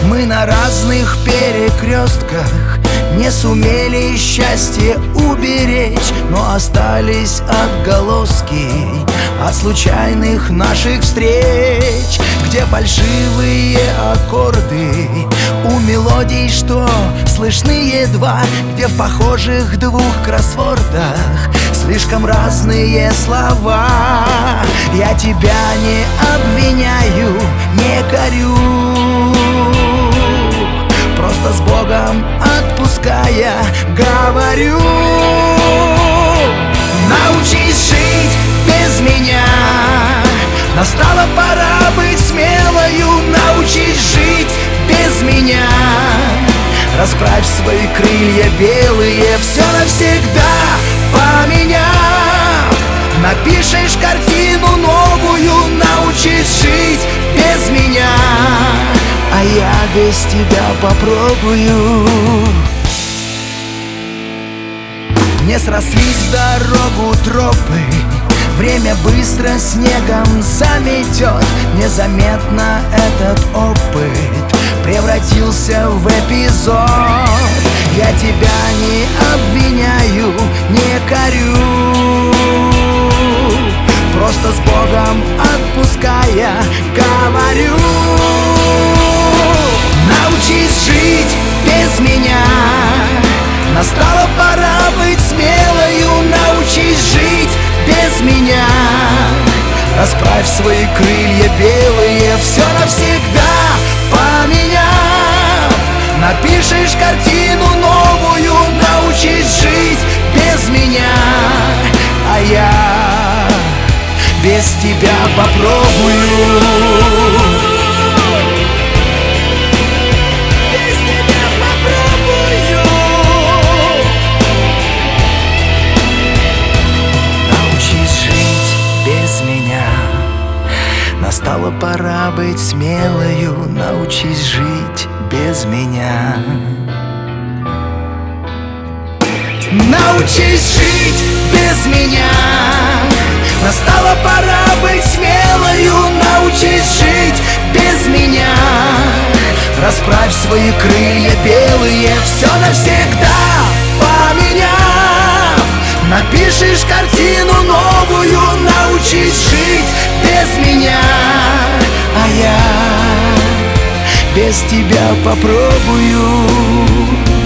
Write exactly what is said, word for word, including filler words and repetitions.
Мы на разных перекрестках не сумели счастье уберечь, но остались отголоски от случайных наших встреч, где фальшивые аккорды у мелодий, что слышны едва, где в похожих двух кроссвордах слишком разные слова. Я тебя не обвиняю, не корю, просто с Богом отпуская говорю: научись жить без меня. Настала пора быть смелою, научись жить без меня. Расправь свои крылья белые, все навсегда поменяв. Напишешь картину новую, научись жить без меня, а я без тебя попробую. Не срослись в дорогу тропы, время быстро снегом заметет. Незаметно этот опыт превратился в эпизод. Я тебя не обвиняю, не корю, просто с Богом отпуская говорю: научись жить без меня. Настала пора быть смелою, научись жить без меня. Расправь свои крылья белые, все навсегда поменяв. Напишешь картину новую, научись жить без меня, а я без тебя попробую. Настала пора быть смелою, научись жить без меня. Научись жить без меня. Настала пора быть смелою, научись жить без меня. Расправь свои крылья белые, все навсегда поменяв. Напишешь картину новую, научись жить без меня, а я без тебя попробую.